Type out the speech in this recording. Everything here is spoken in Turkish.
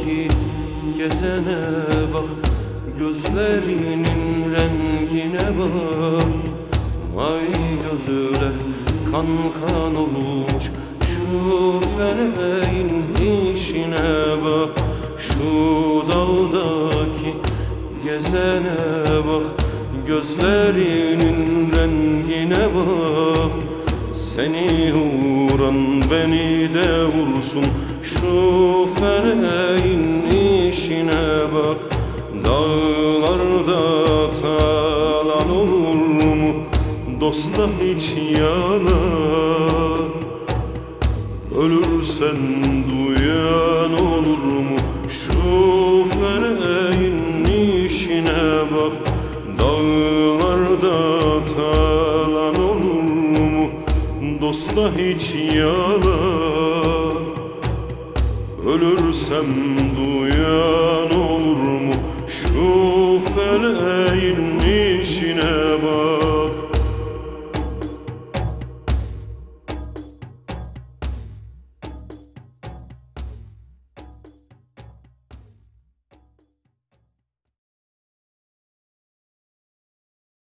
dağlardaki gezene bak, gözlerinin rengine bak. Vay gözüyle kan kan olmuş şu feleğin işine bak. Şu dağdaki gezene bak, gözlerinin rengine bak. Seni vuran beni de vursun, şu feleğin işine bak. Dağlarda talan olur mu, dosta hiç yalan? Ölürsen duyan olur mu, şu feleğin işine bak. Dağlarda talan olur mu, dosta hiç yalan? Ölürsem duyan olur mu, şu feleğin işine